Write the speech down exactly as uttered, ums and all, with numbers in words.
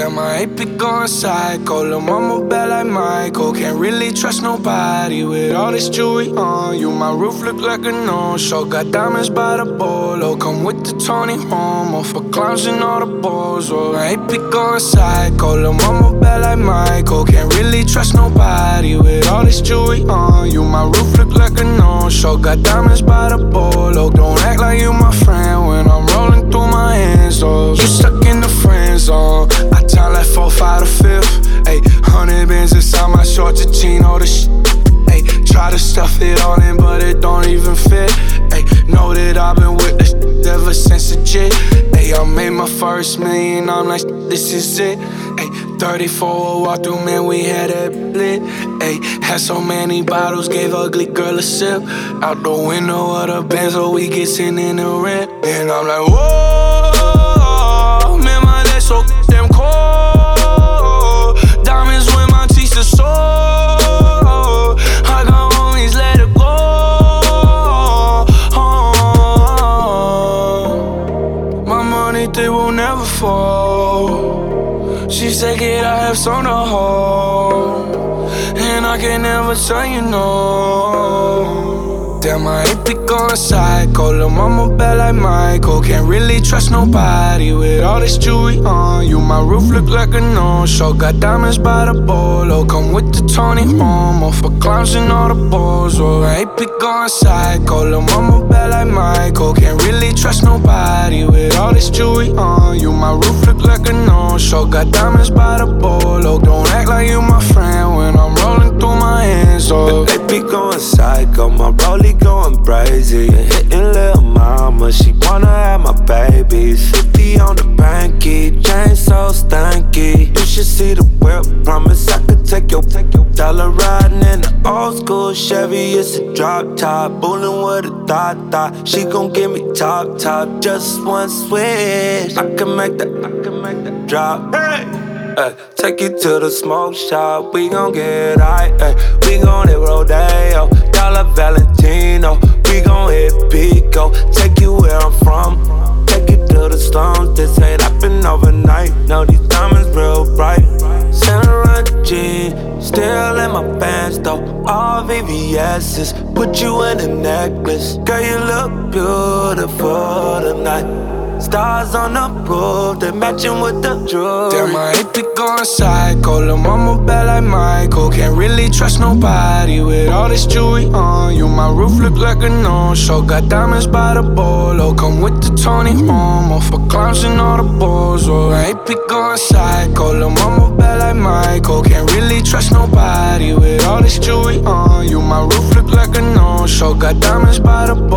Damn, I hate be going psycho. Lil' mama bad like Michael. Can't really trust nobody with all this jewelry on you. My roof look like a no-show. Got diamonds by the bolo. Come with the Tony Romo for clowns and all the balls. Oh, I hate be going psycho. Lil' mama bad like Michael. Can't really trust nobody with all this jewelry on you. My roof look like a no-show. Got diamonds by the bolo. Don't act like you my friend when I'm rolling through my hands. Oh, you stuck in the friend zone. I time like four, five to fifth. Ayy, hundred bins inside my shorts, a chino, the shit. Ayy, try to stuff it all in, but it don't even fit. Ayy, know that I've been with this ever since a jit. Ayy, I made my first million, I'm like, this is it. Ayy, thirty-four walk through, man, we had that lit. Ayy, had so many bottles, gave ugly girl a sip. Out the window of the Benz, so we get sitting in the rent. And I'm like, whoa, man, my legs so damn cold. Diamonds when my teeth are sore. I got homies, let it go. Oh, my money, they will never fall. She said, kid, I have some to hold, and I can never tell you no. Damn, I hate be going psycho. Lil' mama bad like Michael. Can't really trust nobody with all this jewelry on you. My roof look like a no-show. Got diamonds by the bolo. Come with the Tony Romo for clowns and all the balls. Oh, I hate be going psycho. Lil' mama bad like Michael. Can't really trust nobody with all this jewelry on you. My roof look like a no-show. Got diamonds by the bolo. Don't act like you my friend when I'm rolling through my hands. Oh, they be going psycho. My rollie going crazy. Hitting lil' mama, she wanna have my babies. Fifty on the banky, chain so stanky. You should see the whip, promise I could take your, take your dollar riding in the old school Chevy. It's a drop top, bullin' with a thought thought. She gon' give me top top, just one switch. I can make that, I can make that drop. Hey. Ay, take you to the smoke shop, we gon' get high. Ay, we gon' hit Rodeo, Dollar Valentino. We gon' hit Pico, take you where I'm from. Take you to the slums, this ain't happen overnight. No, these diamonds real bright. Saint Jean, still in my pants though. All V V S's, put you in a necklace. Girl, you look beautiful tonight. Stars on the roof, they matching with the jewelry. Damn, I hate be going psycho. Lil' mama bad like Michael. Can't really trust nobody with all this jewelry on you. My roof look like a no-show. Got diamonds by the bolo. Come with the Tony Romo for clowns and all the balls. Oh, I hate be going psycho. Lil' mama bad like Michael. Can't really trust nobody with all this jewelry on you. My roof look like a no-show. Got diamonds by the